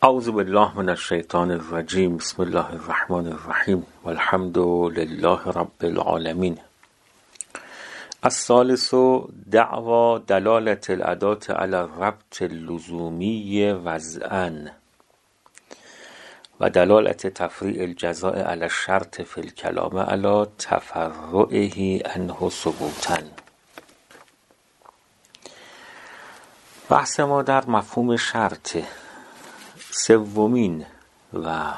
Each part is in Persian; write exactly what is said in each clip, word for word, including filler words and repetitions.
اعوذ بالله من الشیطان الرجیم. بسم الله الرحمن الرحیم والحمد لله رب العالمین. الثالث دعوی دلالة الأداة على الربط اللزومی وضعا و دلالت تفریع الجزاء على الشرط فی الکلام على تفرعه عنه ثبوتا. بحث ما در مفهوم شرط، سومین و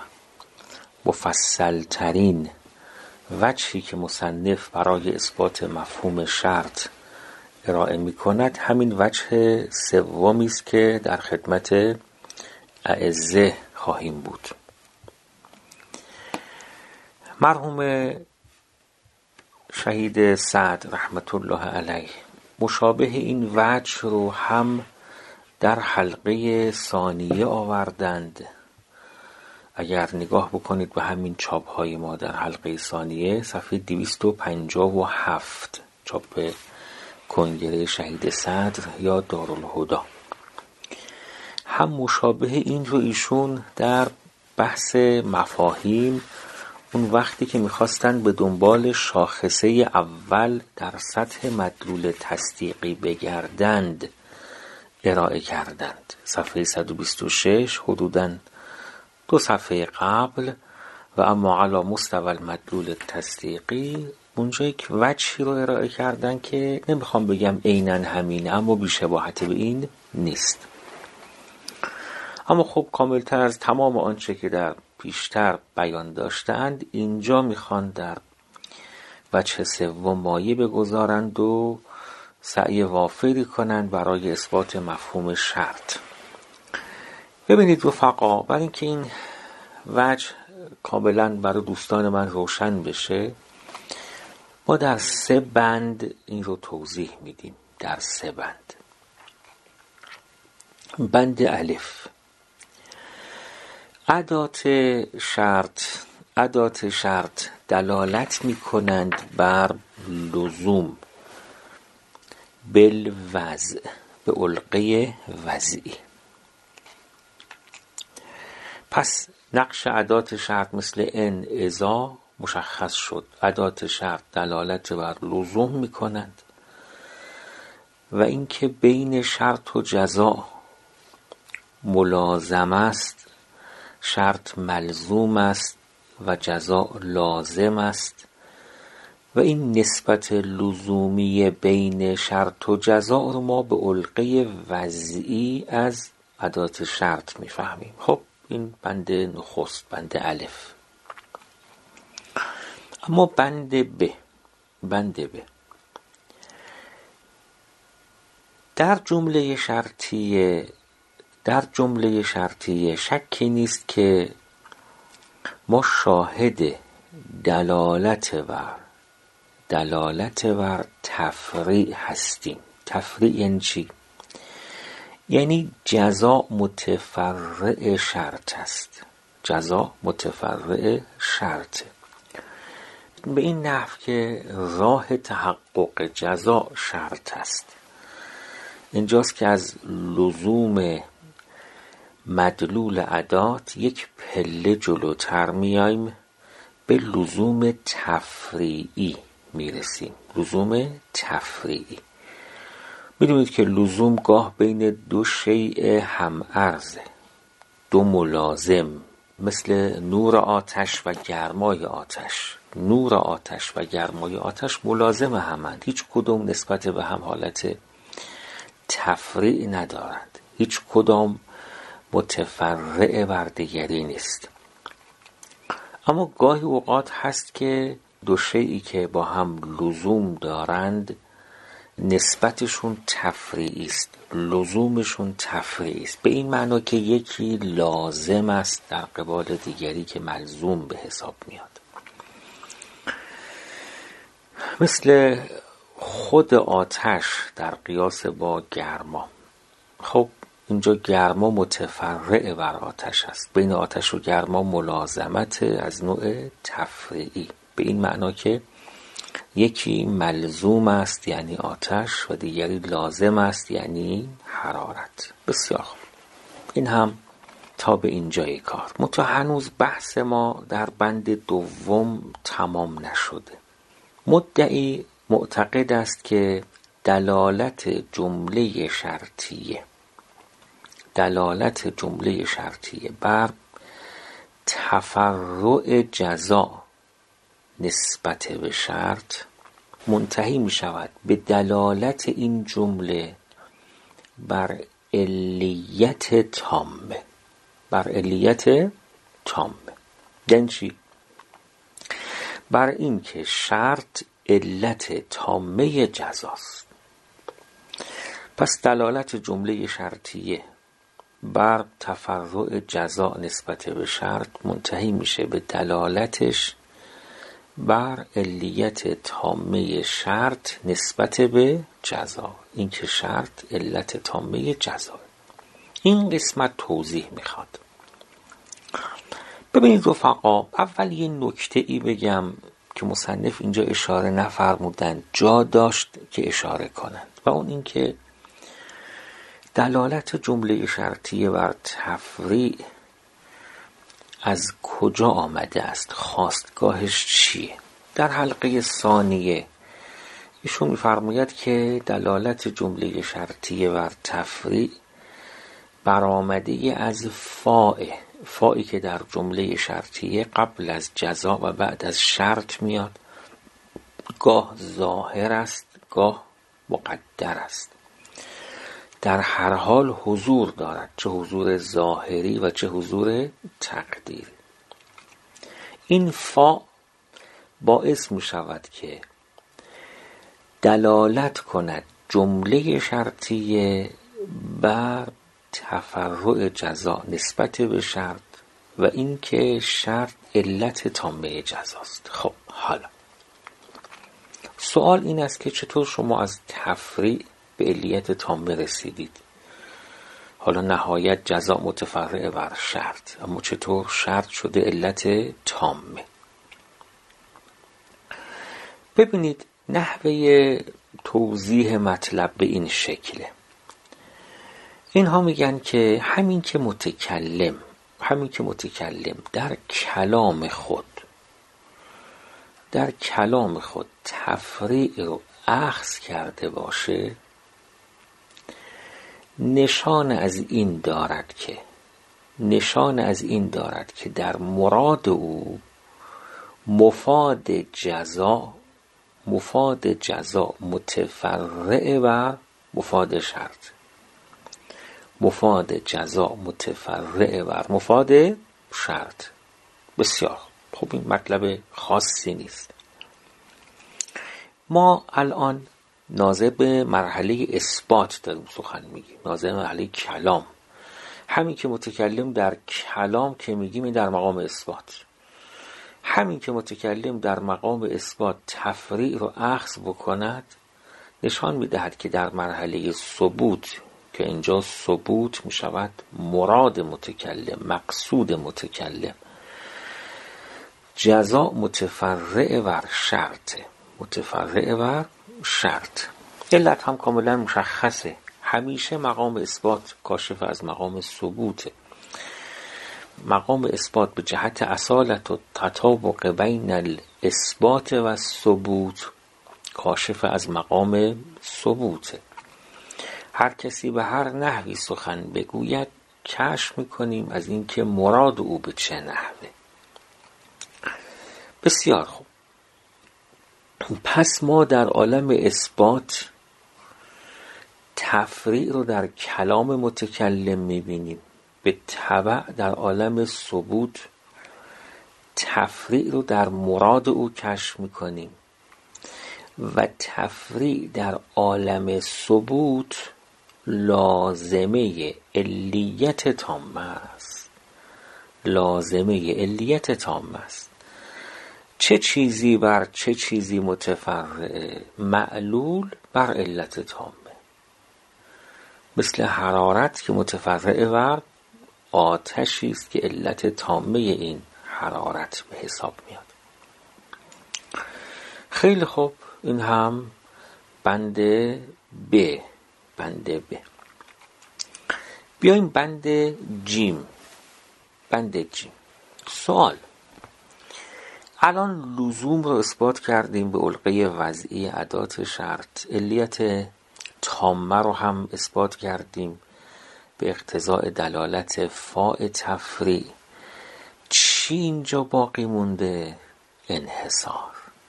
مفصلترین وجهی که مصنف برای اثبات مفهوم شرط ارائه می کند همین وجه سومی است که در خدمت اعزه خواهیم بود. مرحوم شهید سعد رحمت الله علیه مشابه این وجه رو هم در حلقه ثانیه آوردند. اگر نگاه بکنید به همین چاپ های ما در حلقه ثانیه صفحه دویست و پنجاه و هفت، چاپ کنگره شهید صدر یا دارالهدی، هم مشابه این رو ایشون در بحث مفاهیم اون وقتی که میخواستن به دنبال شاخصه اول در سطح مدلول تصدیقی بگردند ارائه کردند. صفحه صد و بیست و شش، حدوداً دو صفحه قبل. و اما علی مستوی المدلول تصدیقی اونجا یک وجهی رو ارائه کردن که نمیخوام بگم عیناً همینه، اما بی‌شباهت به این نیست. اما خب کاملتر از تمام آنچه که در پیشتر بیان داشتند اینجا میخوان در وجه سوم مایه بگذارند و سعی وافری کنند برای اثبات مفهوم شرط. ببینید رفقا، برای اینکه این وجه کاملا برای دوستان من روشن بشه ما در سه بند این رو توضیح میدیم. در سه بند. بند الف، ادات شرط ادات شرط دلالت میکنند بر لزوم بالوضع، به علقه وضعی. پس نقش ادات شرط مثل ان، اذا مشخص شد. ادات شرط دلالت بر لزوم میکنند و اینکه بین شرط و جزا ملازم است، شرط ملزوم است و جزا لازم است و این نسبت لزومی بین شرط و جزا رو ما به علقه وضعی از ادات شرط میفهمیم. خب این بند نخست، بند الف. اما بند ب، بند ب در جمله شرطیه در جمله شرطیه شکی نیست که ما شاهد دلالت بر دلالت بر تفریع هستیم. تفریع یعنی چی؟ یعنی جزا متفرع شرط است. جزا متفرع شرط به این نحو که راه تحقق جزا شرط است. اینجاست که از لزوم مدلول ادات یک پله جلوتر میایم، به لزوم تفریعی میرسیم. لزوم تفریعی. میدونید که لزوم گاه بین دو شیء هم ارزه، دو ملازم، مثل نور آتش و گرمای آتش. نور آتش و گرمای آتش ملازم همند، هیچ کدام نسبت به هم حالت تفریع ندارند، هیچ کدام متفرع بر دیگری نیست. اما گاهی اوقات هست که دو شیئی که با هم لزوم دارند نسبتشون تفریعی است، لزومشون تفریعی است، به این معنا که یکی لازم است در قبال دیگری که ملزوم به حساب میاد. مثل خود آتش در قیاس با گرما. خب اینجا گرما متفرع بر آتش است، بین آتش و گرما ملازمت از نوع تفریعی، به این معنا که یکی ملزوم است یعنی آتش و دیگری لازم است یعنی حرارت. بسیار خوب. این هم تا به اینجای کار. منتها هنوز بحث ما در بند دوم تمام نشده. مدعی معتقد است که دلالت جمله شرطیه دلالت جمله شرطیه بر تفرع جزا نسبت به شرط منتهی می شود به دلالت این جمله بر علیت تامه بر علیت تامه. یعنی چی؟ بر این که شرط علت تامه جزاست. پس دلالت جمله شرطیه بر تفرع جزا نسبت به شرط منتهی میشه به دلالتش بر علیت تامه شرط نسبت به جزا. این که شرط علت تامه جزا. این قسمت توضیح میخواد. ببینید رفقا، اول یه نکته ای بگم که مصنف اینجا اشاره نفرمودن، جا داشت که اشاره کنند، و اون این که دلالت جمله شرطیه بر تفریع از کجا آمده است، خواستگاهش چیه. در حلقه ثانیه ایشون می‌فرماید که دلالت جمله شرطیه بر تفریع برآمده از فاء فائی که در جمله شرطیه قبل از جزا و بعد از شرط میاد، گاه ظاهر است گاه مقدر است، در هر حال حضور دارد، چه حضور ظاهری و چه حضور تقدیری. این فا باعث می شود که دلالت کند جمله شرطیه بر تفرع جزا نسبت به شرط و این که شرط علت تامه جزاست. خب حالا سوال این است که چطور شما از تفریع به علیت تامه رسیدید؟ حالا نهایت جزا متفرع بر شرط، اما چطور شرط شده علت تامه؟ ببینید نحوه توضیح مطلب به این شکله. اینها میگن که همین که متکلم همین که متکلم در کلام خود در کلام خود تفریع رو اخذ کرده باشه، نشان از این دارد که نشان از این دارد که در مراد او مفاد جزا مفاد جزا متفرع و مفاد شرط مفاد جزا متفرع و مفاد شرط. بسیار خب، این مطلب خاصی نیست. ما الان ناظر به مرحله اثبات داریم سخن میگیم، ناظر به مرحله کلام. همین که متکلم در کلام که میگیم در مقام اثبات، همین که متکلم در مقام اثبات تفریع رو اخذ بکند، نشان میدهد که در مرحله ثبوت که اینجا ثبوت میشود مراد متکلم، مقصود متکلم، جزا متفرع بر شرط متفرع بر شرط. علت هم کاملا مشخصه، همیشه مقام اثبات کاشف از مقام ثبوته. مقام اثبات به جهت اصالت و تطابق بین الاثبات و ثبوت کاشف از مقام ثبوته. هر کسی به هر نحوی سخن بگوید کشف میکنیم از اینکه مراد او به چه نحوه. بسیار خوب، پس ما در عالم اثبات تفریع رو در کلام متکلم میبینیم، به تبع در عالم ثبوت تفریع رو در مراد او کشف میکنیم و تفریع در عالم ثبوت لازمه علیت تامه است لازمه علیت تامه است. چه چیزی بر چه چیزی متفرعه؟ معلول بر علت تامه. مثل حرارت که متفرعه بر آتشی است که علت تامه این حرارت به حساب میاد. خیلی خوب، این هم بند ب بند ب. بیایم بند جیم بند جیم. سوال: الان لزوم رو اثبات کردیم به علقه وضعی ادات شرط، علیت تامه رو هم اثبات کردیم به اقتضاء دلالت فاء تفریع. چی اینجا باقی مونده؟ انحصار.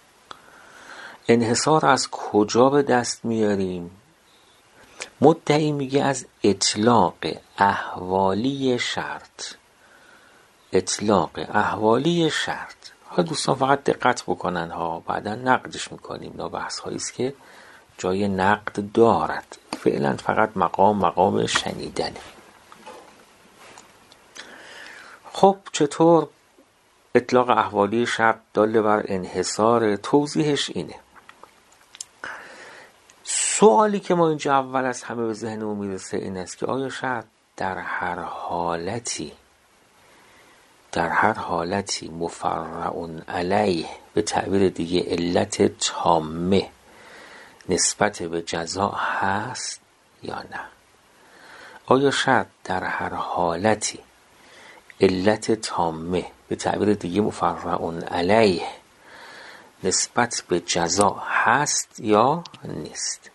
انحصار از کجا به دست میاریم؟ مدعی میگه از اطلاق احوالی شرط. اطلاق احوالی شرط. حالا دوستان فقط دقت بکنن ها، بعدا نقدش میکنیم. اینا بحث هایی است که جای نقد دارد، فعلا فقط مقام مقام شنیدنه. خب چطور اطلاق احوالی شرط داله بر انحصار؟ توضیحش اینه. سوالی که ما اینجا اول از همه به ذهنمون میرسه این است که آیا شرط در هر حالتی در هر حالتی مفرع علیه، به تعبیر دیگه علت تامه، نسبت به جزا هست یا نه؟ آیا شرط در هر حالتی علت تامه، به تعبیر دیگه مفرع علیه، نسبت به جزا هست یا نیست؟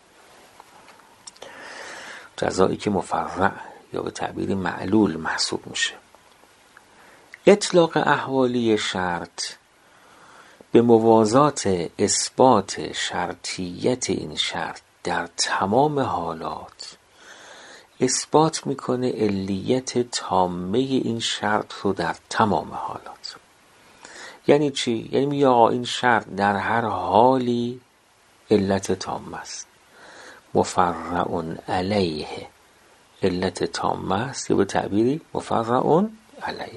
جزایی که مفرع یا به تعبیر معلول محسوب میشه. اطلاق احوالی شرط به موازات اثبات شرطیت این شرط در تمام حالات اثبات میکنه علیت تامه این شرط رو در تمام حالات. یعنی چی؟ یعنی میگه آقا این شرط در هر حالی علت تامه است، مفرع علیه علت تامه است، یا به تعبیری مفرع علیه.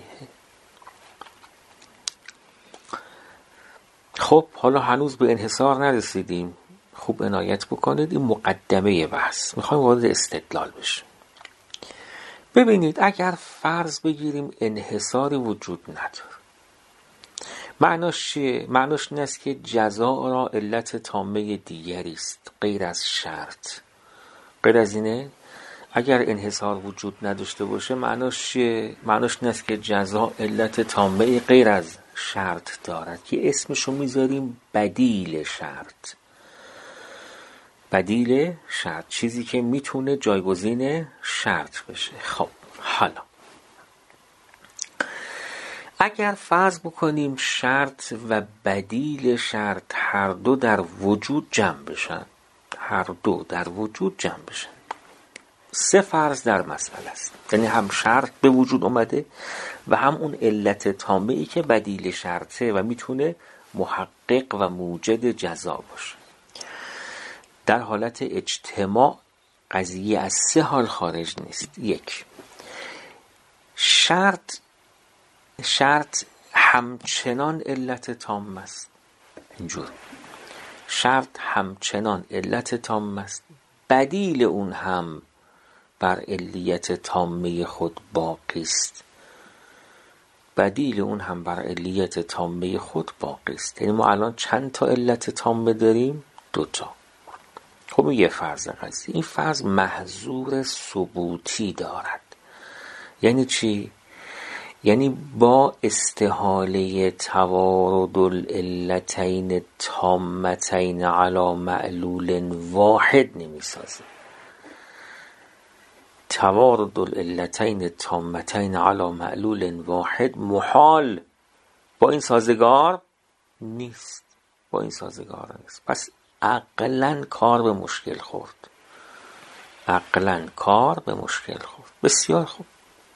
خب حالا هنوز به انحصار نرسیدیم، خوب عنایت بکنید، این مقدمه بحث، میخوایم وارد استدلال بشیم. ببینید اگر فرض بگیریم انحصاری وجود نداره، معناش چیه؟ معناش این است که جزا را علت تامه دیگری است غیر از شرط. غیر از اینه؟ اگر انحصار وجود نداشته باشه معناش چیه؟ معناش این است که جزا علت تامه غیر از شرط دارد که اسمشو میذاریم بدیل شرط. بدیل شرط، چیزی که میتونه جایگزین شرط بشه. خب حالا اگر فرض بکنیم شرط و بدیل شرط هر دو در وجود جمع بشن، هر دو در وجود جمع بشن، سه فرض در مسئله است. یعنی هم شرط به وجود اومده و هم اون علت تامه ای که بدیل شرطه و میتونه محقق و موجد جزا باشه. در حالت اجتماع قضیه از سه حال خارج نیست. یک، شرط شرط همچنان علت تام است. اینجور شرط همچنان علت تام است، بدیل اون هم بر علیت تامه خود باقی است. بدیل اون هم بر علیت تامه خود باقی است. یعنی ما الان چند تا علت تامه داریم؟ دوتا. خب یه فرض قضیه. این فرض محظور ثبوتی دارد. یعنی چی؟ یعنی با استحاله توارد العلتین تامتین علی معلول واحد نمیسازه. توارد العلتین تامتین علی معلول واحد محال، با این سازگار نیست. با این سازگار نیست. پس عقلاً کار به مشکل خورد. عقلاً کار به مشکل خورد. بسیار خوب.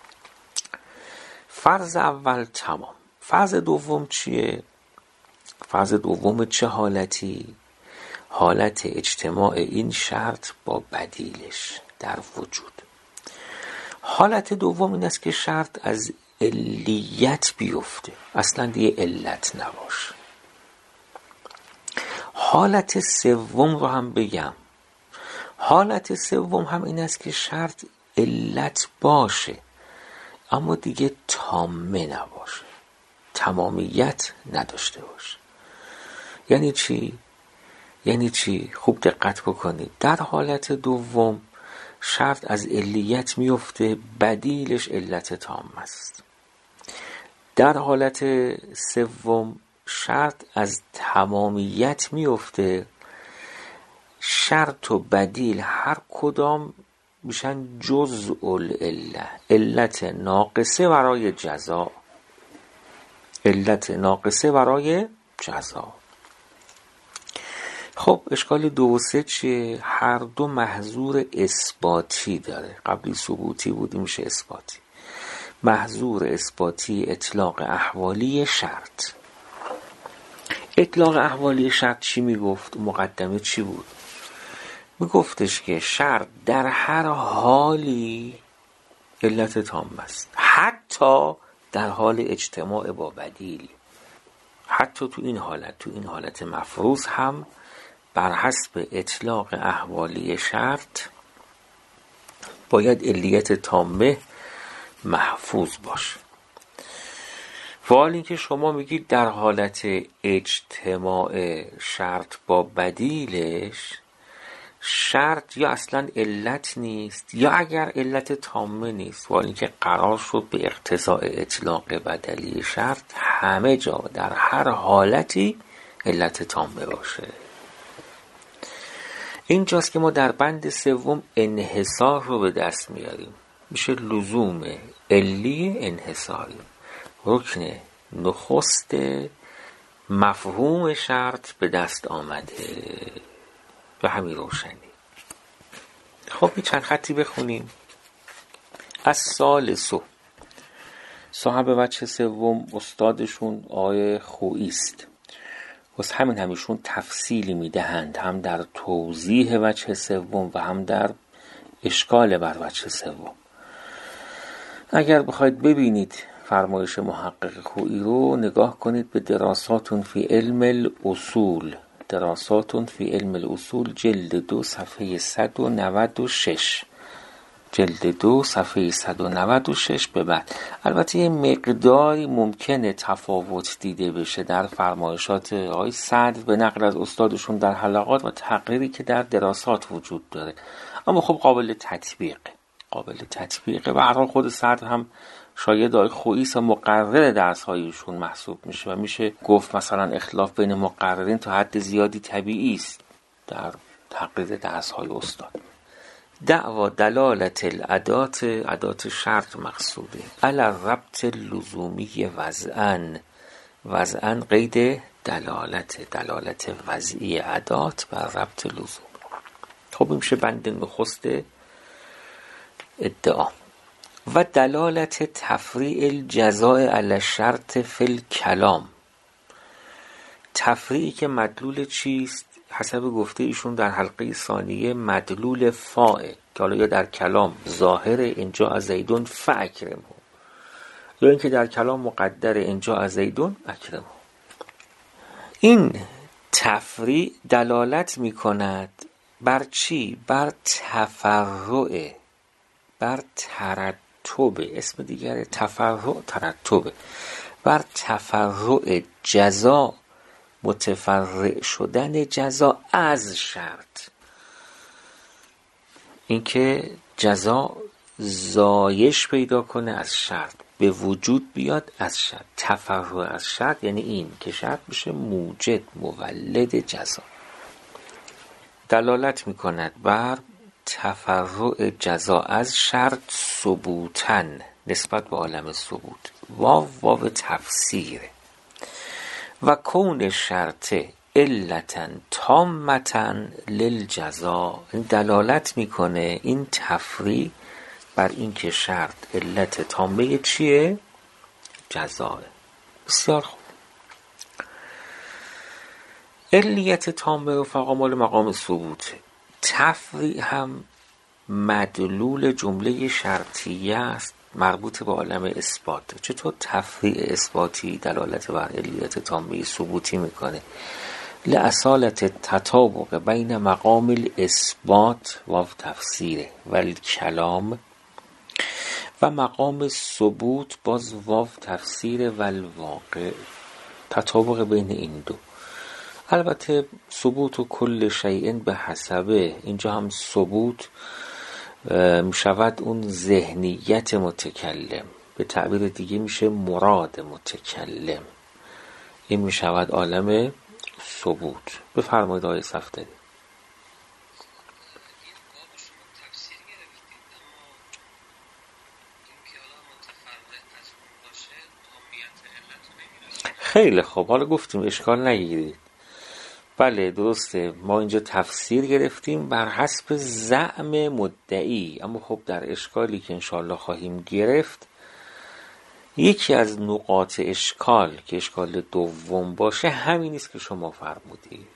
فرض اول تمام. فرض دوم چیه؟ فرض دوم چه حالتی؟ حالت اجتماع این شرط با بدیلش در وجود. حالت دوم این است که شرط از علیت بیفته، اصلا دیگه علت نباشه. حالت سوم رو هم بگم. حالت سوم هم این است که شرط علت باشه اما دیگه تامه نباشه، تمامیت نداشته باشه. یعنی چی؟ یعنی چی؟ خوب دقت بکنید. در حالت دوم شرط از علیت میفته، بدیلش علت تام است. در حالت سوم شرط از تمامیت میفته، شرط و بدیل هر کدام میشن جزء العله، علت ناقصه برای جزا، علت ناقصه برای جزا. خب اشکال دو و سه چیه؟ هر دو محظور اثباتی داره. قبلی ثبوتی بودی میشه اثباتی. محظور اثباتی اطلاق احوالی شرط. اطلاق احوالی شرط چی میگفت؟ مقدمه چی بود؟ میگفتش که شرط در هر حالی علت تام است، حتی در حال اجتماع با بدیل. حتی تو این حالت، تو این حالت مفروض هم بر حسب اطلاق احوالی شرط باید علیت تامه محفوظ باشه. فعال این که شما میگید در حالت اجتماع شرط با بدیلش شرط یا اصلا علت نیست یا اگر علت تامه نیست، فعال این که قرار شد به اقتضاء اطلاق بدلی شرط همه جا در هر حالتی علت تامه باشه. اینجاست که ما در بند سوم انحصار رو به دست میاریم، میشه لزوم علی انحصاری. رکن نخست مفهوم شرط به دست آمده به همین روشنی. خب این چند خطی بخونیم. از سال سو صاحب وجه سوم استادشون آقای خویی است. واسه همین همیشون تفصیلی میدهند، هم در توضیح وجه سوم و هم در اشکال بر وجه سوم. اگر بخواید ببینید فرمایش محقق خویی رو، نگاه کنید به دراساتون فی علم الاصول، دراساتون فی علم الاصول جلد دو صفحه صد و نود و شش، جلد دو صفحه صد و نود و شش به بعد. البته یه مقداری ممکنه تفاوت دیده بشه در فرمایشات آقای صدر به نقل از استادشون در حلقات و تقریری که در دراسات وجود داره، اما خب قابل تطبیق، قابل تطبیقه. و هر حال خود صدر هم شاید آقای خویی و مقرر درس هایشون محسوب میشه و میشه گفت مثلا اختلاف بین مقررین تا حد زیادی طبیعی است در تقریر درس های استاد. دعوا دلالت الادات، ادات شرط مقصوده، علی ربط لزومی وضعن، وضعن قید دلالت، دلالت وضعی ادات بر ربط لزوم. خب میشه بند نخست ادعا. و دلالت تفریع الجزاء علی الشرط فی الکلام، تفریعی که مدلول چیست؟ حسب گفته ایشون در حلقه ثانیه مدلول فاعل، که حالا یا در کلام ظاهر اینجا از زیدون فاکرمه، یا اینکه در کلام مقدر اینجا از زیدون اکرمه. این تفریع دلالت می کند بر چی؟ بر تفرع، بر ترتب، اسم دیگر تفرع ترتب، بر تفرع جزا، متفرع شدن جزا از شرط. اینکه جزا زایش پیدا کنه از شرط، به وجود بیاد از شرط. تفرع از شرط یعنی این که شرط بشه موجد، مولد جزا. دلالت میکند بر تفرع جزا از شرط ثبوتن، نسبت به عالم ثبوت. واو واو تفسیره. و کون شرط علتن تامتن للجزا، این دلالت میکنه این تفریع بر این که شرط علت تامه چیه؟ جزاه. بسیار خوب. علیت تامه و فقامال مقام ثبوت. تفریع هم مدلول جمله شرطیه است مربوط به عالم اثبات. چطور تفریع اثباتی دلالت بر علیت تامه ثبوتی میکنه؟ لأصالت تطابق بین مقام الاثبات و تفسیره و الکلام و مقام ثبوت باز واو تفسیر و الواقع، تطابق بین این دو. البته ثبوت و کل شیء به حسبه، اینجا هم ثبوت می شود اون ذهنیت متکلم، به تعبیر دیگه میشه مراد متکلم. این میشود عالم ثبوت. بفرمایید آقای صفدری. خیلی خوب، حالا گفتیم اشکال نگیرید. بله درسته، ما اینجا تفسیر گرفتیم بر حسب زعم مدعی، اما خب در اشکالی که انشاءالله خواهیم گرفت، یکی از نقاط اشکال که اشکال دوم باشه همین است که شما فرمودید.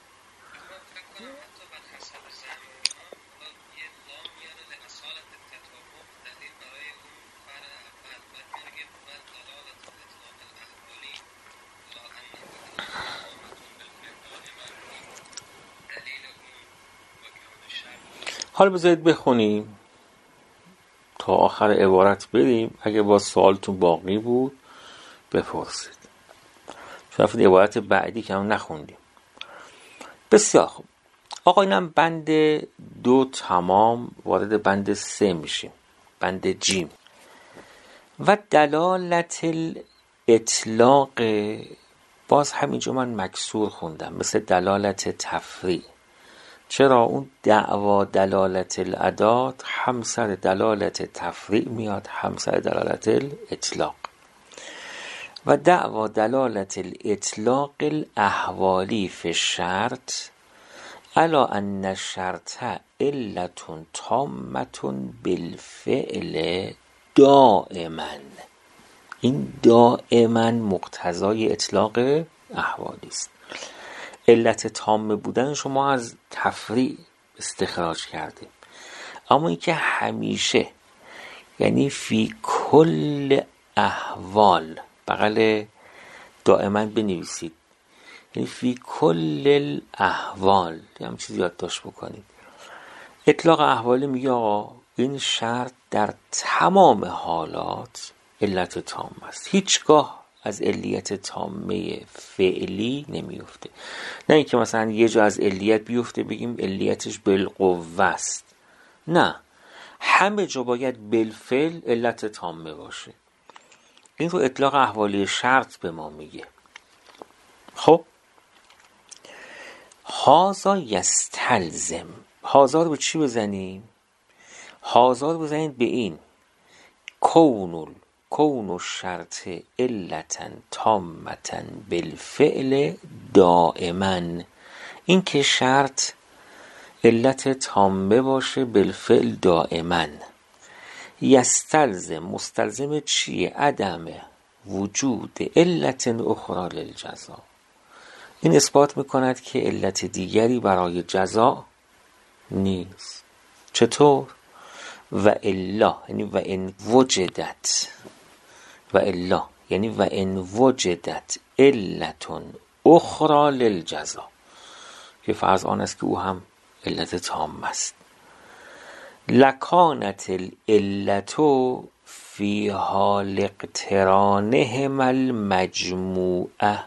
حالا بذارید بخونیم تا آخر عبارت بریم، اگه با سوالتون باقی بود بپرسید. چون عبارت بعدی که هم نخوندیم. بسیار خوب آقا، اینم بند دو تمام، وارد بند سه میشیم، بند جیم. و دلالت الاطلاق، باز همینجا من مکسور خوندم، مثل دلالت تفریع. چرا؟ اون دعوا دلالت الادات همسر دلالت تفریع میاد، همسر دلالت الاطلاق. و دعوا دلالت الاطلاق الاحوالی فی الشرط الا ان الشرط علت تامة بالفعل دائما. این دائما مقتضای اطلاق احوالی است. علت تامه بودن شما از تفریع استخراج کردیم، اما این که همیشه، یعنی فی کل احوال، بغل دائما بنویسید، یعنی فی کل الاحوال، یعنی چیزی یادداشت بکنید. اطلاق احوالی میگه آقا این شرط در تمام حالات علت تام است، هیچگاه از علیت تامه فعلی نمیفته. نه اینکه مثلا یه جا از علیت بیفته بگیم علیتش بالقوه است، نه، همه جا باید بالفعل علت تامه باشه. این رو اطلاق احوالی شرط به ما میگه. خب هازا یستلزم، هازا رو به چی بزنیم؟ هازا رو بزنید به این کونول کون الشرط علتا تامتا بالفعل دائما، این که شرط علت تامه باشه بالفعل دائما. یستلزم، مستلزم چیه؟ عدم وجود علت اخرى للجزا. این اثبات میکند که علت دیگری برای جزا نیست. چطور؟ و الا، یعنی و ان وجدت، و الا یعنی و ان وجدت علت اخرى للجزا، که فرض آن است که او هم علت تام است. لکانت العلت فی حال اقترانهم المجموعه،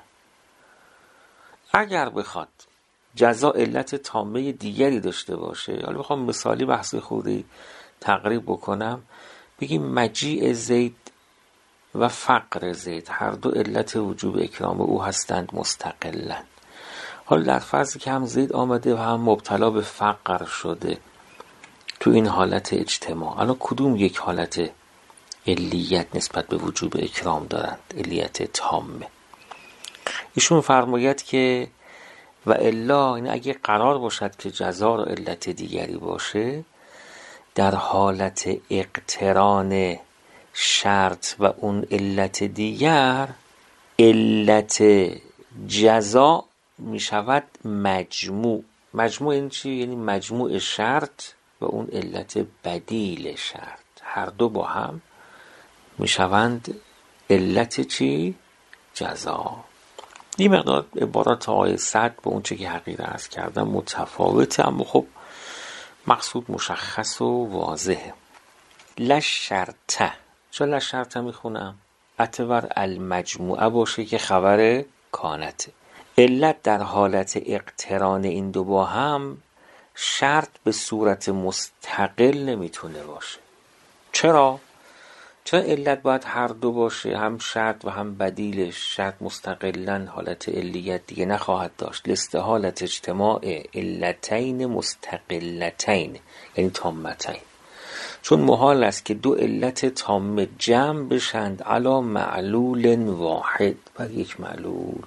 اگر بخواد جزا علت تامه دیگری داشته باشه، حالا بخوام مثالی بحث خوری تقریب بکنم، بگیم مجیع زید و فقر زید هر دو علت وجوب اکرام او هستند مستقلاً. حالا در فرضی که هم زید آمده و هم مبتلا به فقر شده تو این حالت اجتماع، الان کدوم یک حالت علیت نسبت به وجوب اکرام دارند؟ علیت تامه. ایشون فرماید که و الا، این اگه قرار باشد که جزا را علت دیگری باشه، در حالت اقتران شرط و اون علت دیگر، علت جزا می شود مجموع. مجموع این چی؟ یعنی مجموع شرط و اون علت بدیل شرط، هر دو با هم می شوند علت چی؟ جزا. این مقدار عبارات آیه صد به اون چه که حقیقه عرض کردم متفاوته، اما خب مقصود مشخص و واضحه. لشرطه، چون لشرطه میخونم اتور المجموعه باشه که خبر کانته. علت در حالت اقتران این دو با هم شرط به صورت مستقل نمیتونه باشه. چرا؟ چرا علت باید هر دو باشه؟ هم شرط و هم بدیلش. شرط مستقلاً حالت علیت دیگه نخواهد داشت. لاستحالة اجتماع علتین مستقلتین، یعنی تامتین. چون محال است که دو علت تام جمع بشند علی معلول واحد، بر یک معلول.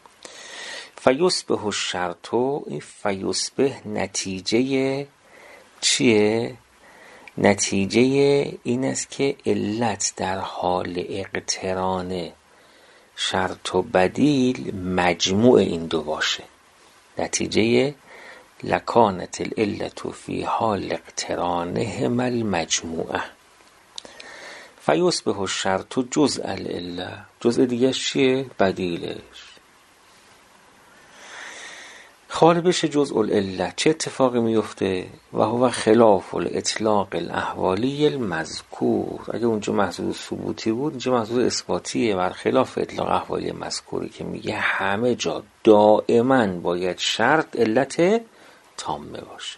فیصبح الشرط، این فیصبح نتیجه چیه؟ نتیجه این است که علت در حال اقتران شرط و بدیل مجموع این دو باشه. نتیجه لکانت العلت فی حال اقترانهما المجموعه. فیصبح الشرط جزء العله، جزء دیگه چیه؟ بدیلش. خالبش جزء العله چه اتفاقی میفته؟ و هو خلاف الاطلاق الاحوالی المذکور. اگه اونجا محضور ثبوتی بود، اینجا محضور اثباتیه، بر خلاف اطلاق احوالی مذکوری که میگه همه جا دائما باید شرط علت تامه باشه.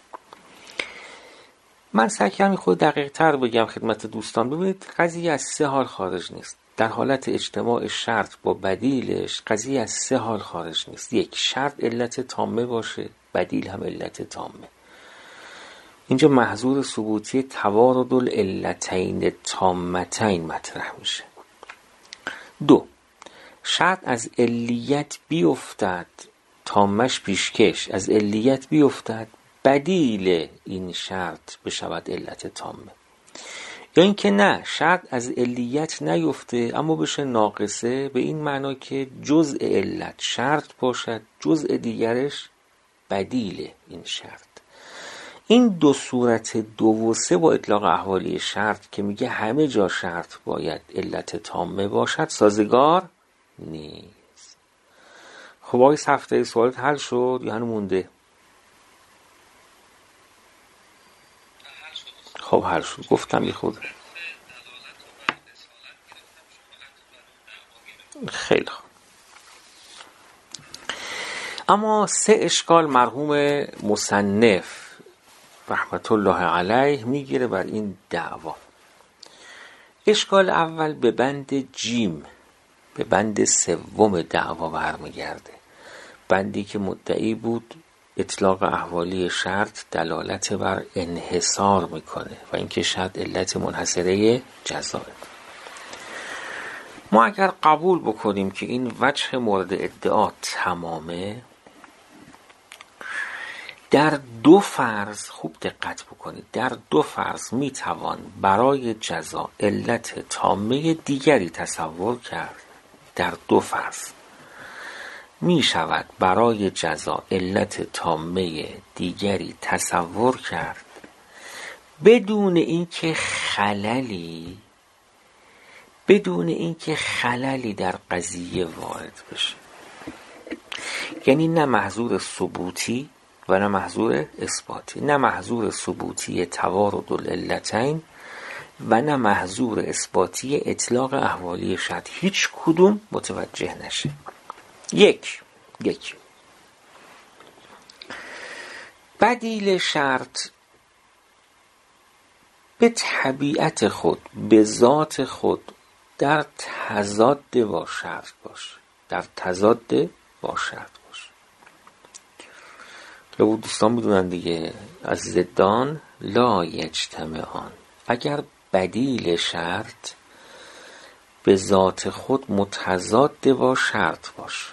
من سعی کردم خود دقیق تر بگم خدمت دوستان. ببینید قضیه از سه حال خارج نیست. در حالت اجتماع شرط با بدیلش قضیه از سه حال خارج نیست. یک، شرط علت تامه باشه، بدیل هم علت تامه. اینجا محضور ثبوتی توارد العلتین تامتین مطرح میشه. دو، شرط از علیت بیفتد، تامش پیشکش، از علیت بیفتد، بدیل این شرط بشود علت تامه. یا اینکه نه، شرط از علیت نیفته اما بشه ناقصه، به این معنا که جزء علت شرط باشد، جزء دیگرش بدیل این شرط. این دو صورت دو و سه با اطلاق احوالی شرط که میگه همه جا شرط باید علت تامه باشد سازگار نیست. خب آقای هفته سوالت حل شد یا هنو مونده؟ خب حل شد. گفتم یه خود خیلی خوب. اما سه اشکال مرحوم مصنف رحمت الله علیه میگیره بر این دعوا. اشکال اول به بند جیم، به بند سوم دعوا برمیگرده. بندی که مدعی بود اطلاق احوالی شرط دلالت بر انحصار میکنه و اینکه شرط علت منحصره جزاه. ما اگر قبول بکنیم که این وجه مورد ادعا تمامه، در دو فرض خوب دقت بکنید، در دو فرض میتوان برای جزا علت تامه دیگری تصور کرد. در دو فرض می شود برای جزا علت تامه دیگری تصور کرد بدون اینکه خللی بدون اینکه خللی در قضیه وارد بشه. یعنی نه محضور ثبوتی و نه محضور اثباتی، نه محضور ثبوتی توارد العلتین و نه محضور اثباتی اطلاق احوالی شرط، هیچ کدوم متوجه نشه. یک یک بدیل شرط به طبیعت خود، به ذات خود در تضاد با شرط باشه، در تضاد با شرط باشه. لو دوستان بدونن دیگه، از ضدان لا یجتمعان. اگر بدیل شرط به ذات خود متضاد با شرط باشه،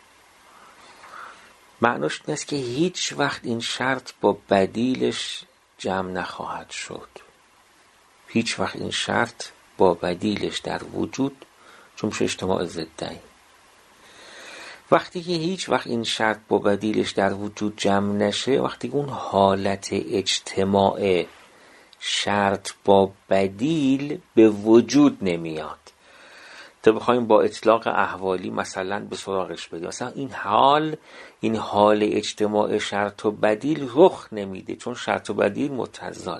معناش این است که هیچ وقت این شرط با بدیلش جمع نخواهد شد. هیچ وقت این شرط با بدیلش در وجود، چون میشه اجتماع ضدین. وقتی که هیچ وقت این شرط با بدیلش در وجود جمع نشه، وقتی اون حالت اجتماع شرط با بدیل به وجود نمیاد. تا بخوایم با اطلاق احوالی مثلا به سراغش بدیم، مثلا این حال این حال اجتماع شرط و بدیل رخ نمیده، چون شرط و بدیل متضاده.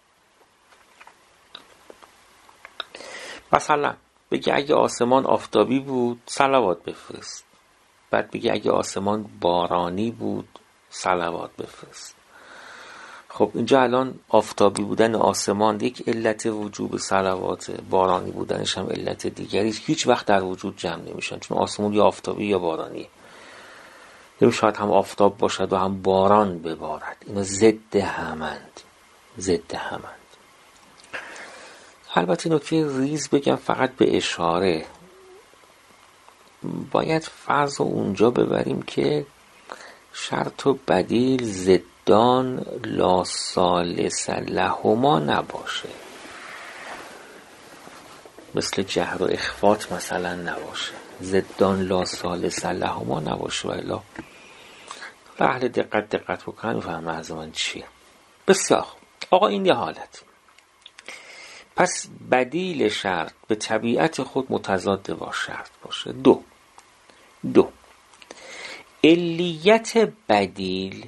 مثلا بگی اگه آسمان آفتابی بود صلوات بفرست، بعد بگی اگه آسمان بارانی بود صلوات بفرست. خب اینجا الان آفتابی بودن آسمان یک علت وجوب صلوات، بارانی بودنش هم علت دیگری، هیچ وقت در وجود جمع نمیشن، چون آسمون یا آفتابی یا بارانیه. یا شاید هم آفتاب باشد و هم باران ببارد، اینا ضد همند، ضد همند. البته نکته ریز بگم فقط به اشاره، باید فرض رو اونجا ببریم که شرط و بدیل ضدان لا ثالث لهما نباشه، مثل جهر و اخفات مثلا نباشه، ضدان لا ثالث لهما نباشه. والا اهل دقت دقت بکنن میفهمن از من چیه. بسیار آقا، این یه حالت. پس بدیل شرط به طبیعت خود متضاد با شرط باشه. دو دو علیت بدیل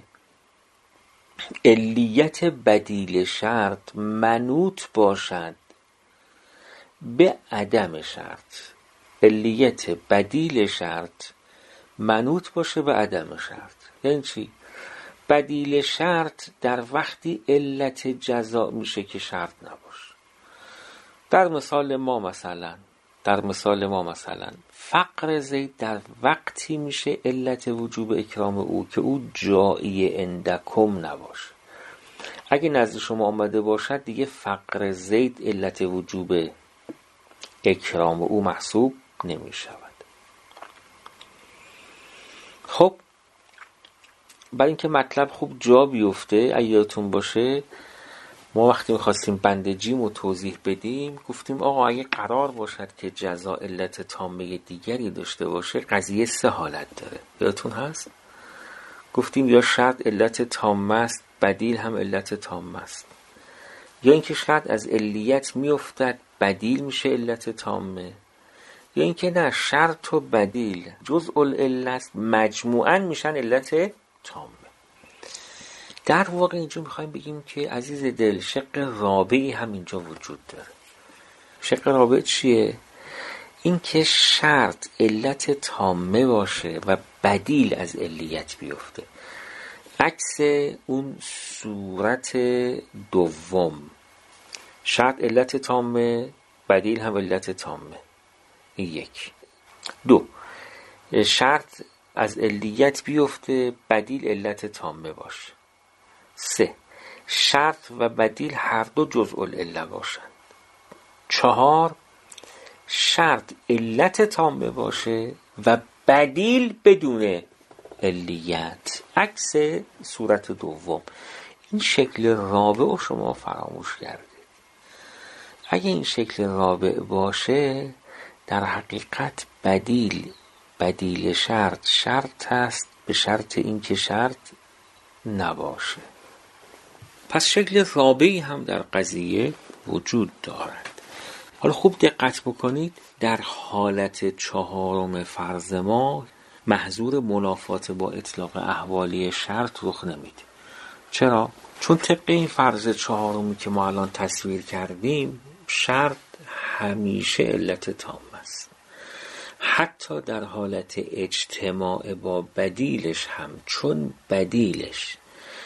علیت بدیل شرط منوط باشد به عدم شرط. علیت بدیل شرط منوط باشه به عدم شرط. یعنی چی؟ بدیل شرط در وقتی علت جزا میشه که شرط نباشه. در مثال ما مثلا در مثال ما مثلا فقر زید در وقتی میشه علت وجوب اکرام او که او جایی عندکم نباشه. اگه نزد شما آمده باشد دیگه فقر زید علت وجوب اکرام او محسوب نمی شود. خب برای اینکه مطلب خوب جا بیفته، اگه یادتون باشه ما وقتی میخواستیم بند جیم رو توضیح بدیم گفتیم آقا اگه قرار باشد که جزا علت تامه دیگری داشته باشه قضیه سه حالت داره. یادتون هست؟ گفتیم یا شرط علت تامه است، بدیل هم علت تامه است، یا اینکه شرط از علیت میافتد بدیل میشه علت تامه، یا اینکه نه شرط و بدیل جزء العلت مجموعاً میشن علت تامه. در واقع اینجا میخوایم بگیم که عزیز دل شق رابعی هم اینجا وجود داره. شق رابع چیه؟ این که شرط علت تامه باشه و بدیل از علیت بیفته، عکس اون صورت دوم. شرط علت تامه، بدیل هم علت تامه. این یک. دو، شرط از علیت بیفته، بدیل علت تامه باشه. سه، شرط و بدیل هر دو جزء العله باشند. چهار، شرط علت تامه باشه و بدیل بدون علیت، عکس صورت دوم. این شکل رابع رو شما فراموش کردید. اگه این شکل رابع باشه در حقیقت بدیل بدیل شرط شرط است به شرط این که شرط نباشه. پس شکل رابعی هم در قضیه وجود دارد. حالا خوب دقت بکنید، در حالت چهارم فرض ما محظور منافات با اطلاق احوالی شرط رخ نمیده. چرا؟ چون طبق این فرض چهارمی که ما الان تصویر کردیم شرط همیشه علت تام است. حتی در حالت اجتماع با بدیلش هم، چون بدیلش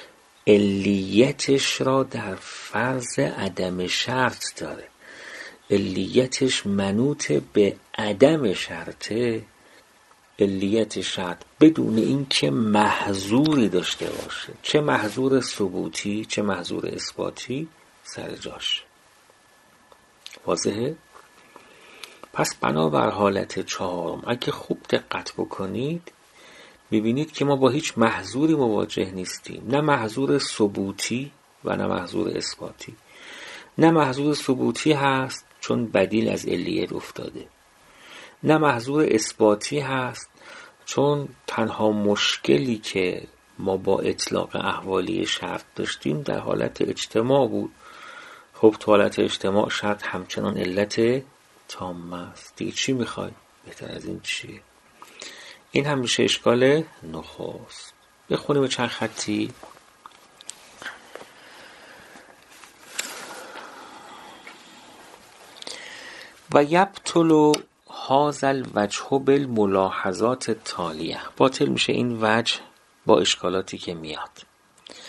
علیتش را در فرض عدم شرط داره، علیتش منوط به عدم شرطه، علیت شرط بدون اینکه محظوری داشته باشه، چه محظور ثبوتی چه محظور اثباتی، سر جاش. واضحه؟ پس بنابر حالت چهارم اگه خوب دقت بکنید ببینید که ما با هیچ محظوری مواجه نیستیم، نه محظور ثبوتی و نه محظور اثباتی. نه محظور ثبوتی هست چون بدیل از علیت افتاده، نه محظور اثباتی هست چون تنها مشکلی که ما با اطلاق احوالی شرط داشتیم در حالت اجتماع بود. خب تو حالت اجتماع شرط همچنان علت تام است، دیگه چی میخوای؟ بهتر از این چیه؟ این هم میشه اشکال نخست. بخونیم چند خطی. و یبطل هذا الوجه بالملاحظات التالیه. باطل میشه این وجه با اشکالاتی که میاد.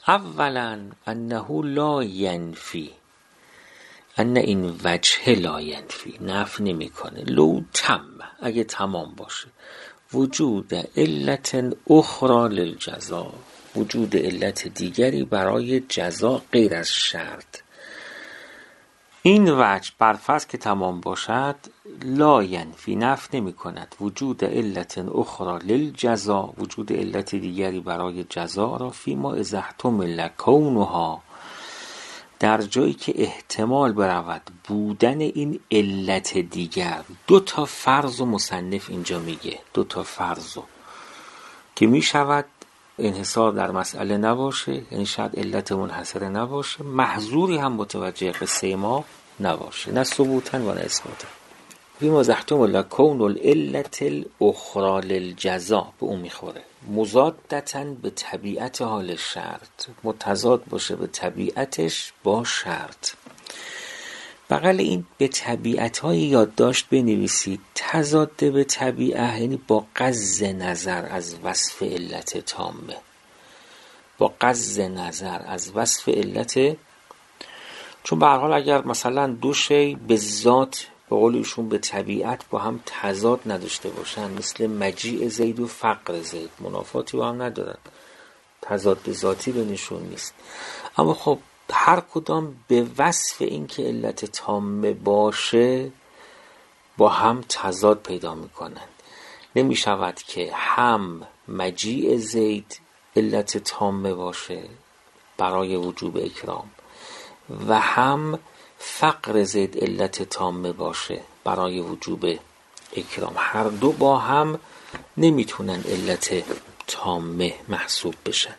اولا انه لا ینفی، ان این وجه لا ینفی، نفی نمی کنه، لو تم، اگه تمام باشه، وجود علت اخرى للجزا، وجود علت دیگری برای جزا غیر از شرط. این وجه برفرض که تمام باشد، لا ینفی، نفی نمی کند، وجود علت اخرى للجزا، وجود علت دیگری برای جزا را، فیما اذا احتمل کونها، در جایی که احتمال برود بودن این علت دیگر. دو تا فرض و مصنف اینجا میگه، دو تا فرض که میشود انحصار در مسئله نباشه، یعنی شاید علت منحصره نباشه، محظوری هم متوجه قصه ما نباشه، نه ثبوتا و نه اثباتا. فیما اذا احتمل کون العلت الاخرى للجزا، به اون میخوره، مضادتاً به طبیعت حال شرط، متضاد باشه به طبیعتش با شرط. بغل این به طبیعت های یادداشت بنویسید، تضاد به طبیعت یعنی با غض نظر از وصف علت تامه، با غض نظر از وصف علت. چون به هر حال اگر مثلا دو شی به ذات به قول ایشون به طبیعت با هم تضاد نداشته باشن، مثل مجیع زید و فقر زید، منافاتی با هم ندارن، تضاد ذاتی بینشون نیست، اما خب هر کدام به وصف این که علت تامه باشه با هم تضاد پیدا میکنن. نمی شود که هم مجیع زید علت تامه باشه برای وجوب اکرام و هم فقر زید علت تامه باشه برای وجوب اکرام، هر دو با هم نمیتونن علت تامه محسوب بشن.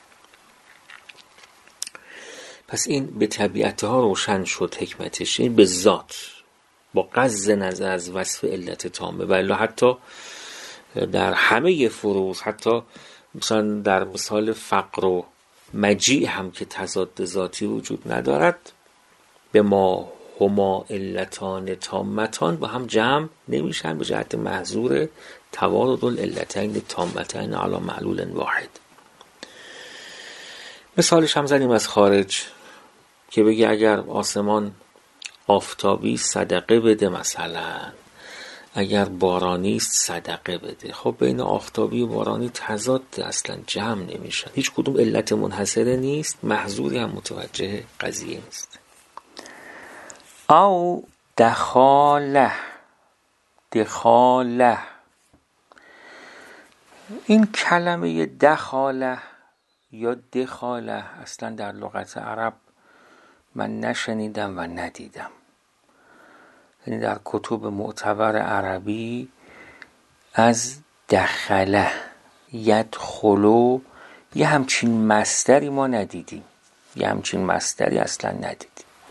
پس این به طبیعت ها روشن شد حکمتش، این به ذات با غض نظر از وصف علت تامه. ولی حتی در همه فروض، حتی مثلا در مثال فقر و مجیع هم که تضاد ذاتی وجود ندارد، به ما هما علتان تامتان با هم جمع نمیشن به جهت محظور توارد العلتین تامتین علی معلول واحد. مثالش هم زنیم از خارج که بگی اگر آسمان آفتابی صدقه بده، مثلا اگر بارانی است صدقه بده، خب بین آفتابی و بارانی تضاد اصلا جمع نمیشن، هیچ کدوم علت منحصره نیست، محظوری هم متوجه قضیه نیست. او دخاله، دخاله، این کلمه دخاله یا دخاله اصلا در لغت عرب من نشنیدم و ندیدم، یعنی در کتب معتبر عربی از دخله یدخلو یه همچین مصدری ما ندیدیم، یه همچین مصدری اصلا ندیدیم.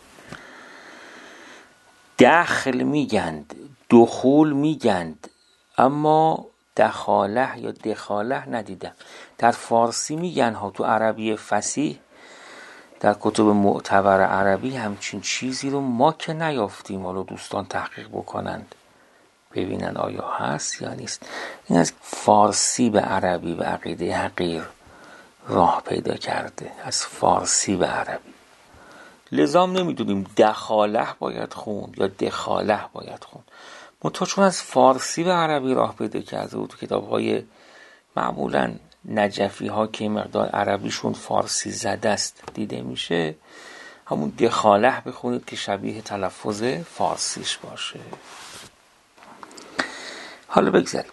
دخل میگند، دخول میگند، اما دخاله یا دخاله ندیدم. در فارسی میگن ها، تو عربی فصیح در کتب معتبر عربی همچین چیزی رو ما که نیافتیم. حالا دوستان تحقیق بکنند ببینن آیا هست یا نیست. این از فارسی به عربی به عقیده حقیر راه پیدا کرده، از فارسی به عربی. لزام نمیدونیم دخاله باید خوند یا دخاله باید خوند، منتها چون از فارسی به عربی راه پیدا کرده و تو کتاب‌های معمولاً نجفی ها که مقدار عربیشون فارسی زده است دیده میشه، همون دخاله بخونید که شبیه تلفظ فارسیش باشه. حالا بگذاریم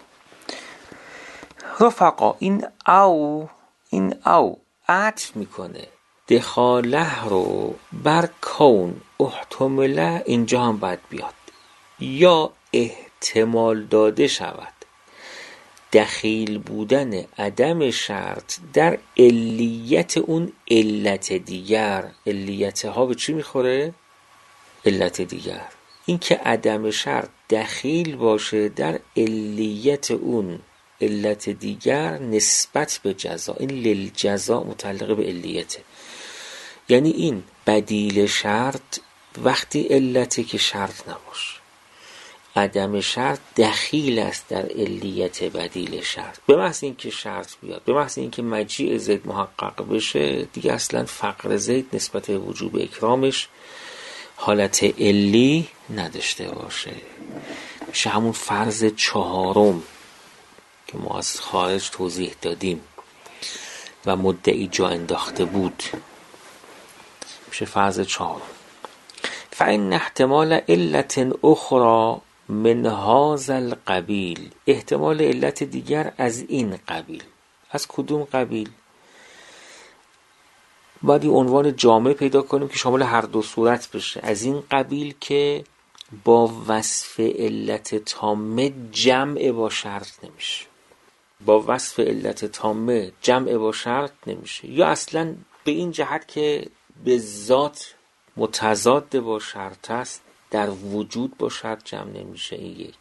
رفقا، این او این او عطف میکنه دخاله رو بر کون احتمله، اینجا هم باید بیاد یا احتمال داده شود دخیل بودن عدم شرط در علیت اون علت دیگر. علیت ها به چی میخوره؟ علت دیگر. این که عدم شرط دخیل باشه در علیت اون علت دیگر نسبت به جزا، این للجزا متعلق به علیته، یعنی این بدیل شرط وقتی علته که شرط نباشه. عدم شرط دخیل است در علیت بدیل شرط. به محض اینکه شرط بیاد، به محض اینکه مجیء زید محقق بشه، دیگه اصلا فقر زید نسبت به وجوب اکرامش حالت علی نداشته باشه. میشه همون فرض چهارم که ما از خارج توضیح دادیم و مدعی جا انداخته بود. میشه فرض چهارم. فإن احتمال علت اخرى من هذا القبیل، احتمال علت دیگر از این قبیل. از کدوم قبیل؟ باید این عنوان جامع پیدا کنیم که شامل هر دو صورت بشه. از این قبیل که با وصف علت تامه جمع با شرط نمیشه. با وصف علت تامه جمع با شرط نمیشه، یا اصلا به این جهت که به ذات متضاد با شرط است، در وجود با شرط جمع نمیشه. این یک.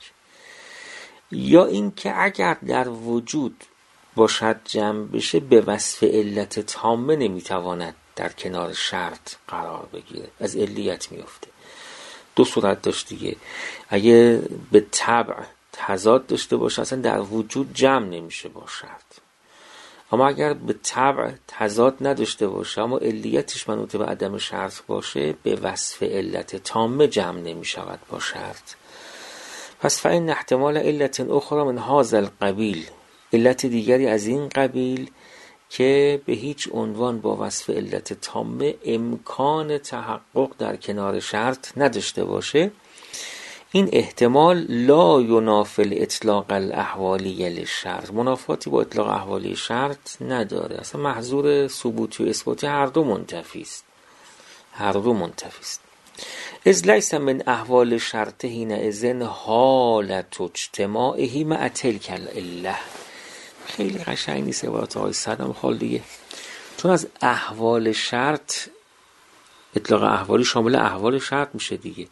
یا این که اگر در وجود با شرط جمع بشه، به وصف علت تامه نمیتواند در کنار شرط قرار بگیره، از علیت میفته. دو صورت داشت دیگه. اگه به طبع تضاد داشته باشه، اصلا در وجود جمع نمیشه با شرط. اما اگر به طبع تضاد نداشته باشه، اما علیتش منوط به عدم شرط باشه، به وصف علت تامه جمع نمیشود با شرط. پس فإن احتمال علت اخرى من هذا القبیل، علت دیگری از این قبیل که به هیچ عنوان با وصف علت تامه امکان تحقق در کنار شرط نداشته باشه، این احتمال لا ینافی الاطلاق الاحوالی للشرط، منافاتی با اطلاق احوالی شرط نداره. اصلا محظور ثبوتی و اثباتی هر دو منتفی است. هر دو منتفی است. اذ لیس من احوال شرط حینئذ حالت اجتماعه مع تلک العله. خیلی قشنگ نیست عبارت آقای صدام خال دیگه، چون از احوال شرط، اطلاق احوالی شامل احوال شرط میشه دیگه.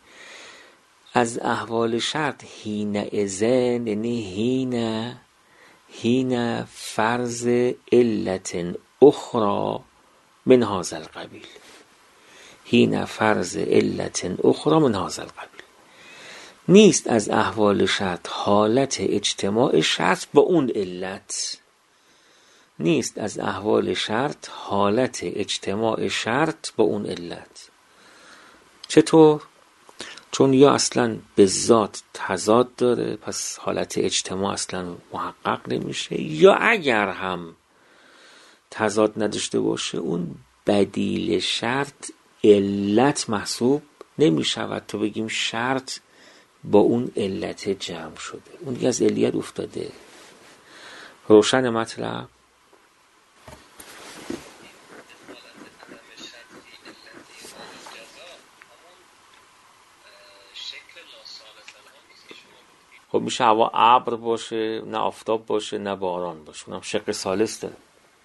از احوال شرط حینئذ یعنی حین حین فرض علت اخرى من هذا القبیل، حین فرض علت اخرى من هذا القبیل. نیست از احوال شرط حالت اجتماع شرط با اون علت، نیست از احوال شرط حالت اجتماع شرط با اون علت. چطور؟ چون یا اصلا به ذات تضاد داره، پس حالت اجتماع اصلا محقق نمیشه، یا اگر هم تضاد نداشته باشه، اون بدیل شرط علت محسوب نمیشود تا بگیم شرط با اون علت جمع شده، اون دیگه از علیت افتاده. روشن مطلب؟ خب میشه هوا ابر باشه، نه آفتاب باشه، نه باران باشه، اونم شق ثالث داره.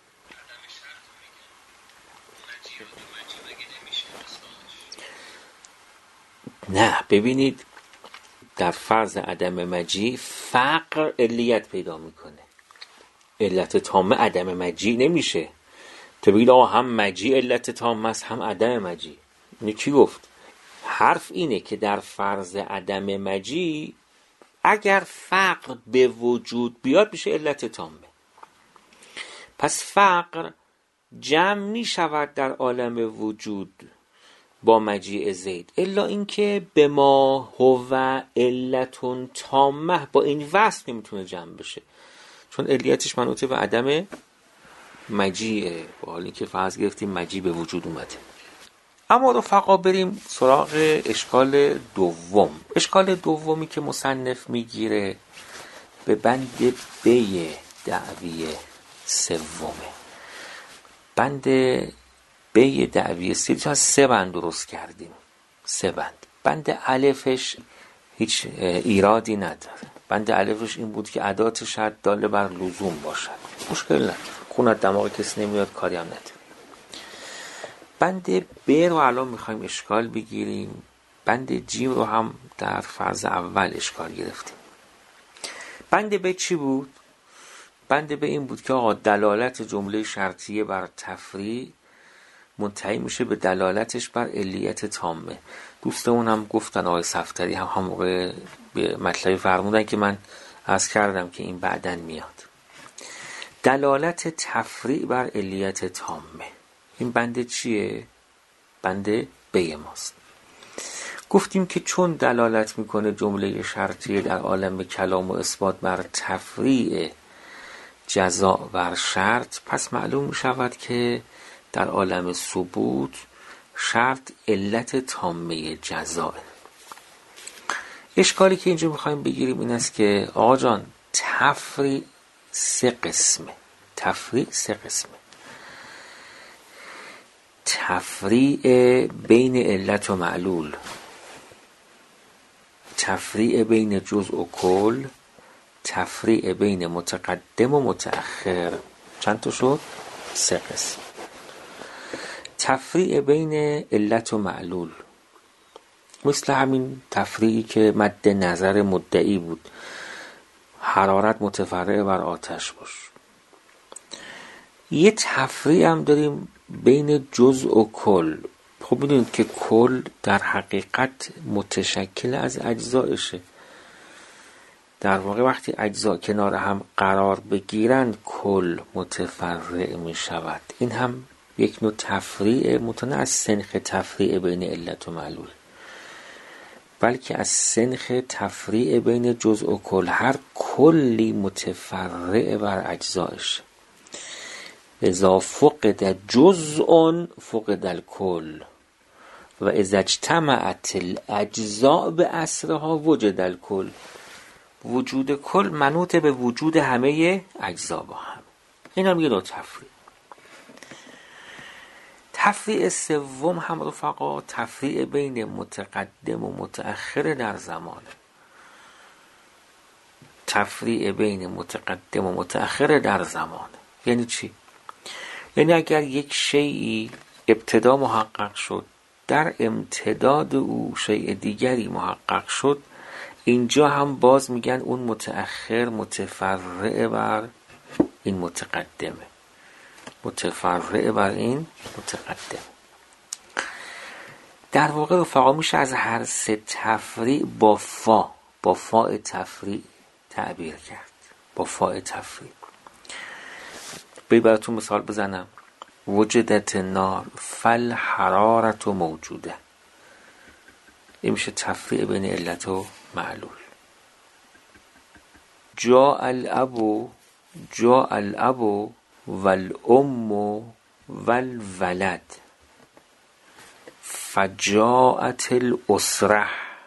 نه ببینید، در فرض عدم مجیء فقر علیت پیدا میکنه. علت تامه عدم مجیء نمیشه. تو بگید آقا هم مجیء علت تامه است، هم عدم مجیء. اینو کی گفت؟ حرف اینه که در فرض عدم مجیء اگر فقر به وجود بیاد میشه علت تامه. پس فقر جمع میشود در عالم وجود با مجیء زید، الا اینکه به ما هو علتون تامه با این وصف نمیتونه جمع بشه، چون علیتش منوطه به عدم مجیء، با حالی که فرض گرفتیم مجیء به وجود اومده. اما رفقا بریم سراغ اشکال دوم. اشکال دومی که مصنف میگیره به بند بی دعوی سومه. بند بی دعوی سوم از سه بند درست کردیم. سه بند. بند الفش هیچ ایرادی نداره. بند الفش این بود که ادات شرط داله بر لزوم باشد. مشکل نداره. خون از دماغ کسی نمیاد، کاری هم نداره. بند ب رو الان میخوایم اشکال بگیریم. بند جیم رو هم در فرض اول اشکال گرفتیم. بند ب چی بود؟ بند ب این بود که آقا دلالت جمله شرطیه بر تفریع منتهی میشه به دلالتش بر علیت تامه. دوستمون هم گفتن، آقای صفتری هم هم موقع به مطلبی فرمودن که من عرض کردم که این بعدن میاد. دلالت تفریع بر علیت تامه، این بنده چیه؟ بنده بی ماست. گفتیم که چون دلالت میکنه جمله شرطیه در عالم کلام و اثبات بر تفریع جزا بر شرط، پس معلوم میشود که در عالم ثبوت شرط علت تامه جزاه. اشکالی که اینجا میخوایم بگیریم این است که آقا جان تفریع سه قسمه. تفریع سه قسمه. تفریع بین علت و معلول، تفریع بین جزء و کل، تفریع بین متقدم و متأخر. چند تا شد؟ سه قسم. تفریع بین علت و معلول مثل همین تفریعی که مد نظر مدعی بود، حرارت متفرع بر آتش باش. یه تفریع هم داریم بین جزء و کل. خب میدونید که کل در حقیقت متشکل از اجزایشه. در واقع وقتی اجزا کنار هم قرار بگیرند کل متفرع می شود. این هم یک نوع تفریع متنوع از سنخ تفریع بین علت و معلول، بلکه از سنخ تفریع بین جزء و کل. هر کلی متفرع بر اجزایش. اذا فقد جزء فقد الکل و اذا اجتمعت الاجزاء به اسرها وجد الکل. وجود کل منوط به وجود همه اجزا با هم. این هم یه نوع تفریع. تفریع سوم هم رفقا تفریع بین متقدم و متأخر در زمان. تفریع بین متقدم و متأخر در زمان یعنی چی؟ یعنی اگر یک شیئی ابتدا محقق شد، در امتداد او شیء دیگری محقق شد، اینجا هم باز میگن اون متأخر متفرع بر این متقدمه، متفرع بر این متقدم. در واقع رفقا میشه از هر سه تفریع با فا با فاء تفریع تعبیر کرد. با فاء تفریع بی براتون مثال بزنم. وجدت نار فالحرارت موجوده. این میشه تفریع بین علت و معلول. جاء الاب جاء الاب والام والولد فجاءت الاسره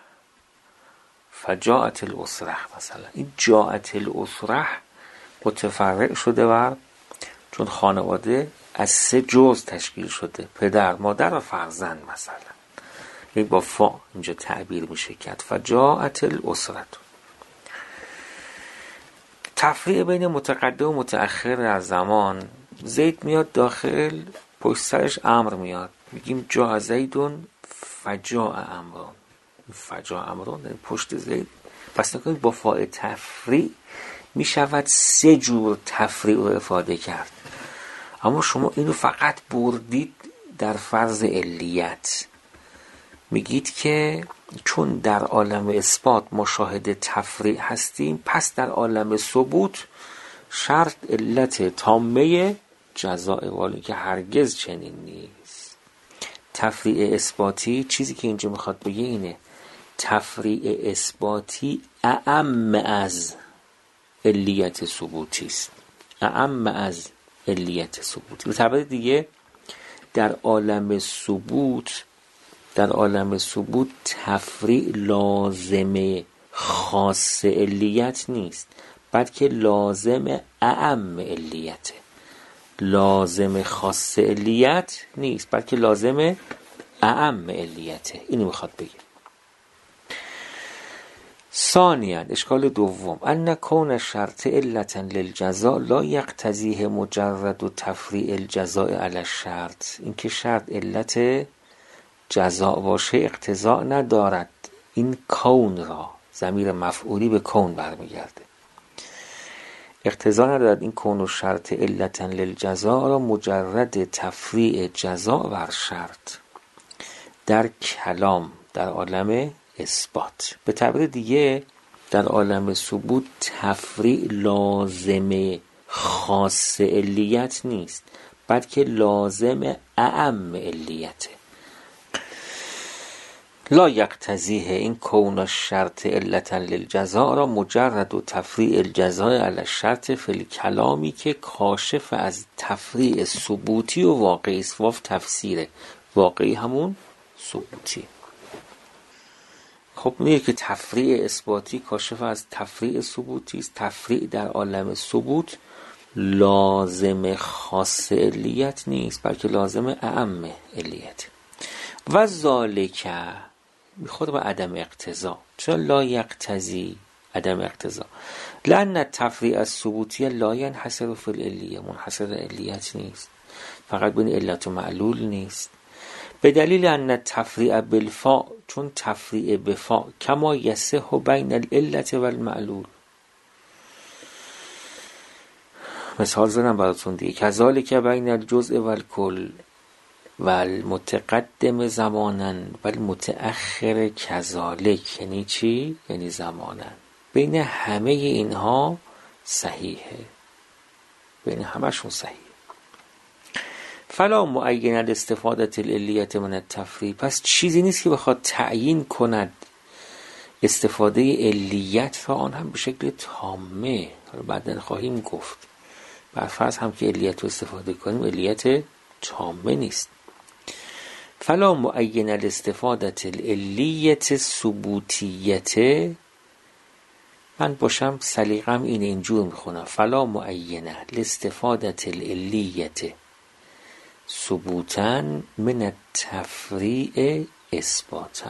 فجاءت الاسره. مثلا این جاءت الاسره متفرع شده بر، چون خانواده از سه جزء تشکیل شده، پدر، مادر و فرزند. مثلا این با فا اینجا تعبیر میشه کرد. فجاءت الاسره. تفریع بین متقدم و متأخر در زمان. زید میاد داخل، پشت سرش امر میاد، میگیم جاء زیدون فجاء امرون. فجاء امرون پشت زید. پس نکنید با فاء تفریع میشود سه جور تفریع رو افاده کرد. اما شما اینو فقط بردید در فرض علیت. میگید که چون در عالم اثبات مشاهده تفریع هستیم، پس در عالم ثبوت شرط علت تامه جزاء، والی که هرگز چنین نیست. تفریع اثباتی چیزی که اینجا میخواد بگه اینه، تفریع اثباتی اعم از علیت ثبوتی است. اعم از علیت ثبوتی. به تعبیر دیگه در عالم ثبوت در عالم ثبوت تفریع لازمه خاص علیت نیست، بلکه لازم اعم علیته. لازم خاص علیت نیست، بلکه لازم اعم علیته. اینو میخواد بگه. ثانیاً اشکال دوم، ان کون شرط علتا للجزاء لا یقتضیه مجرد و تفریع الجزاء علی الشرط. این که شرط علت جزاء باشه اقتضا ندارد این کون را. ضمیر مفعولی به کون برمیگرده. اقتضا ندارد این کون و شرط علتا للجزا را مجرد تفریع جزا بر شرط در کلام در عالم اثبات. به تعبیر دیگه در عالم ثبوت تفریع لازم خاص علیت نیست، بلکه لازم اعم علیته. لا یقتضیه این کون الشرط علتا للجزا را مجرد و تفریع الجزا علی الشرط فی الکلامی که کاشف از تفریع ثبوتی و واقعی است. واف تفسیره، واقعی همون ثبوتی. خب میگه که تفریع اثباتی کاشف از تفریع ثبوتی است. تفریع در عالم ثبوت لازم خاص علیت نیست، بلکه لازم اعم علیت. و ذالک میخواد با عدم اقتضا. چرا لا یقتضی عدم اقتضا؟ لأن التفریع الثبوتی لا ينحصر فی العلیه، منحصر علیت نیست، فقط بین علت و معلول نیست. به دلیل ان التفریع بالفاء، چون تفریع بفاء کما یصح بین العلت و المعلول. مثال زدم براتون دیگه. کذالک بین الجزء و الکل و المتقدم زمانا و المتأخر کذالک. یعنی چی؟ یعنی زمانا. بین همه اینها صحیحه، بین همشون صحیح. فلا معین الاستفاده العلیت من التفریع، پس چیزی نیست که بخواد تعیین کند استفاده علیت را، آن هم به شکل تامه. بعدن خواهیم گفت بر فرض هم که علیت رو استفاده کنیم، علیت تامه نیست. فلا معین الاستفاده العلیت ثبوتیت، من باشم سلیقم این اینجور میخونم، فلا معین الاستفاده العلیت ثبوتا من التفریع اثباتا.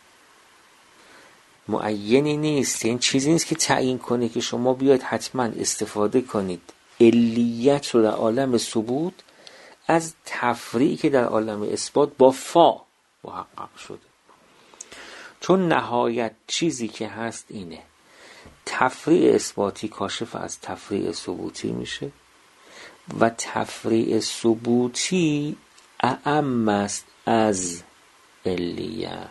معینی نیست، این چیزی نیست که تعیین کنه که شما بیاید حتما استفاده کنید علیت رو در عالم ثبوت از تفریعی که در عالم اثبات با فا محقق شده. چون نهایت چیزی که هست اینه، تفریع اثباتی کاشف از تفریع ثبوتی میشه و تفریع ثبوتی اعم است از علیت.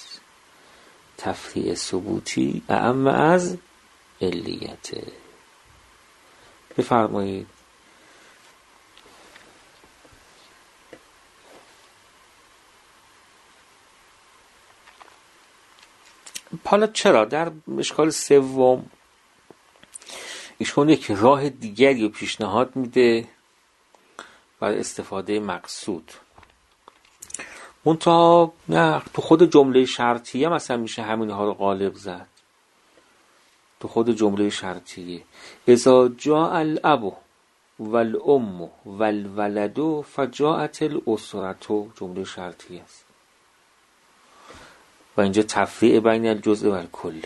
تفریع ثبوتی اعم از علیته. بفرمایید. حالا چرا در اشکال سوم ایشون یک راه دیگری رو پیشنهاد میده برای استفاده مقصود. منتها نه، تو خود جمله شرطیه مثلا میشه همینها رو غالب زد. تو خود جمله شرطیه اذا جاء الاب والام والولد فجاءت الاسره، جمله شرطیه است و اینجا تفریع بین الجزء و الکل.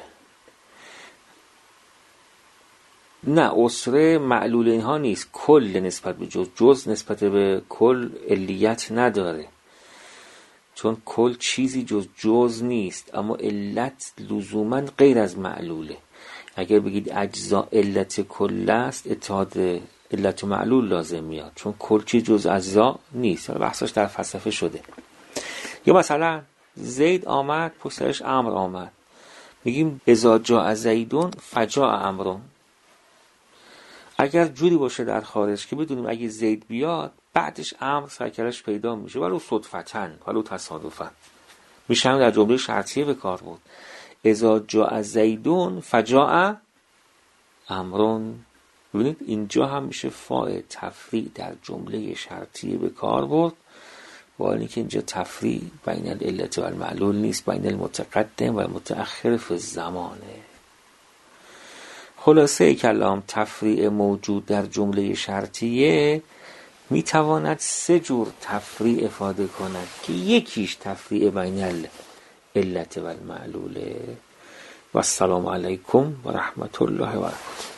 نه، اسره معلول اینها نیست، کل نسبت به جز، جز نسبت به کل علیت نداره، چون کل چیزی جز جز نیست، اما علت لزوما غیر از معلوله. اگر بگید اجزا علت کل است، اتحاد علت و معلول لازم میاد، چون کل چیز جز اجزا نیست. بحثش در فلسفه شده. یا مثلا زید آمد پسرش امر آمد، میگیم اذا جاء زیدون فجاء امرون. اگر جوری باشه در خارج که بدونیم اگه زید بیاد بعدش امر سرکلش پیدا میشه، ولو صدفتاً ولو تصادفاً، میشه هم در جمله شرطیه به کار بود. اذا جاء زیدون فجاء امرون. ببینید اینجا هم میشه فاعل تفریع در جمله شرطیه به کار برد، با اینکه اینجا تفریع بین العلت و المعلول نیست، بین المتقدم و المتأخر فی الزمانه. خلاصه کلام، تفریع موجود در جمله شرطیه میتواند سه جور تفریع افاده کند که یکیش تفریع بین العلت و المعلوله. و السلام علیکم و رحمت الله و برکاته.